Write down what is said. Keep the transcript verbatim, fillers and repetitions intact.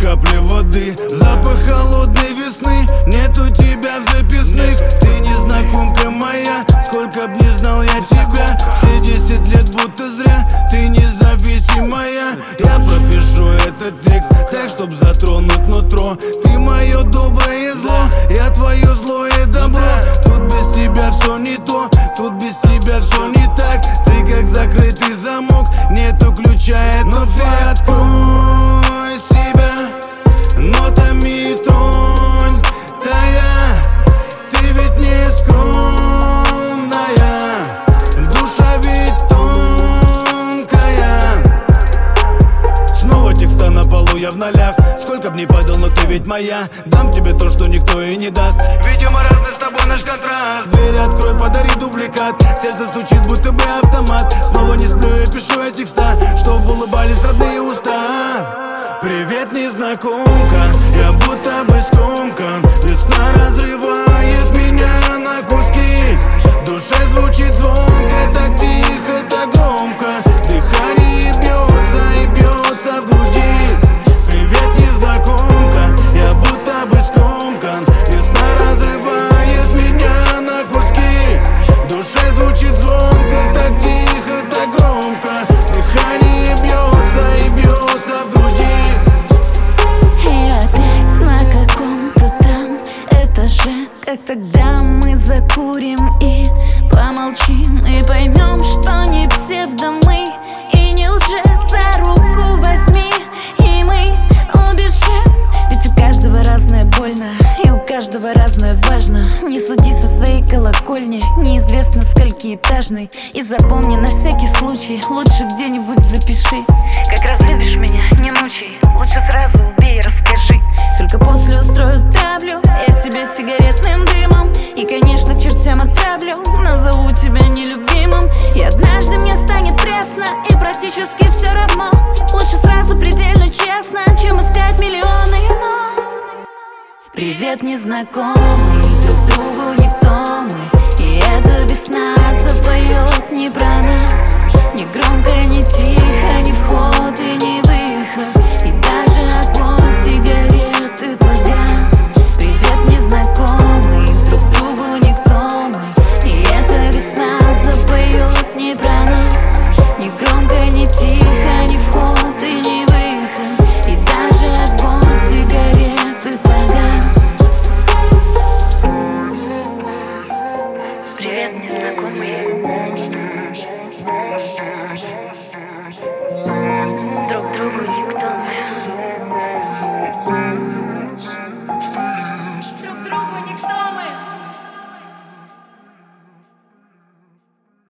капли воды, запах холодной весны. Нету тебя в записных. Ты незнакомка моя, сколько б не знал я тебя. Все десять лет будто зря, ты независимая. Я пропишу этот текст так, чтоб затронуть нутро. Ты мое доброе зло, я твое злое добро. Тут без тебя все не то, тут без тебя все не так. Ты как закрытый замок, нету ключа, но ты открой себя нотами тронь. Тая, ты ведь не скромная, душа ведь тонкая. Снова текста на полу, я в нолях. Сколько б ни падал, но ты ведь моя. Дам тебе то, что никто и не даст. Видимо, разный с тобой наш контраст. Дверь открой, подари дубликат. Сердце стучит, будто бы автомат. Снова не сплю, я пишу я текста, чтоб улыбались родные уста. Привет, незнакомка, я будто бы скомкан. Весна разрывает меня на куски. В душе звучит звонко, так тихо, так громко. Дыхание бьется и бьется в груди. Привет, незнакомка, я будто бы скомкан. Весна разрывает меня на куски. В душе звучит звонко, так тихо, так громко. Дыхание бьется и бьется в груди. И опять на каком-то там этаже, как тогда мы закурим и помолчим, и поймем, что не псевдомы и не лжец. За руку возьми, и мы убежим. Ведь у каждого разное больно, и у каждого разное важно. Не суди со своей колокольни, неизвестно сколькиэтажной. И запомни на всякий случай, лучше где-нибудь запиши. Как разлюбишь меня, не мучай, лучше сразу убей и расскажи. Только после устрою травлю я себя сигаретным дымом. И, конечно, чертям отправлю, назову тебя нелюбимым. И однажды мне станет пресно, и практически все равно. Лучше сразу предельно честно, чем искать миллионы но. Привет, незнакомый, друг другу никто мы. И эта весна запоет не про нас. Ни громко, ни тихо, ни вход и ни выход. И даже огонь сигареты погас. Привет, незнакомый, друг другу никто мы. И эта весна запоет не про нас. Ни громко, ни тихо, ни вход и ни выход. И даже огонь сигареты погас. Привет, незнакомый, друг другу никто.